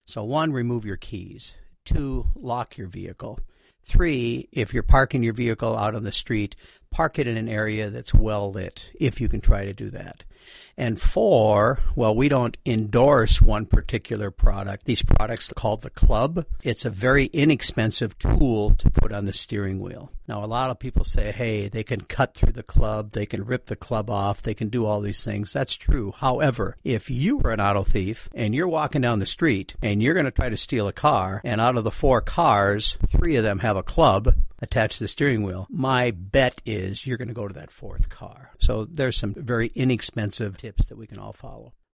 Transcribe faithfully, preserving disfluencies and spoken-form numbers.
So one, remove your keys. Two, lock your vehicle. Three, if you're parking your vehicle out on the street, park it in an area that's well lit, if you can try to do that. And four, well, we don't endorse one particular product. These products are called the Club. It's a very inexpensive tool to put on the steering wheel. Now, a lot of people say, hey, they can cut through the club, they can rip the club off, they can do all these things. That's true. However, if you were an auto thief and you're walking down the street and you're going to try to steal a car, and out of the four cars, three of them have a club attached to the steering wheel, my bet is you're going to go to that fourth car. So there's some very inexpensive tips that we can all follow.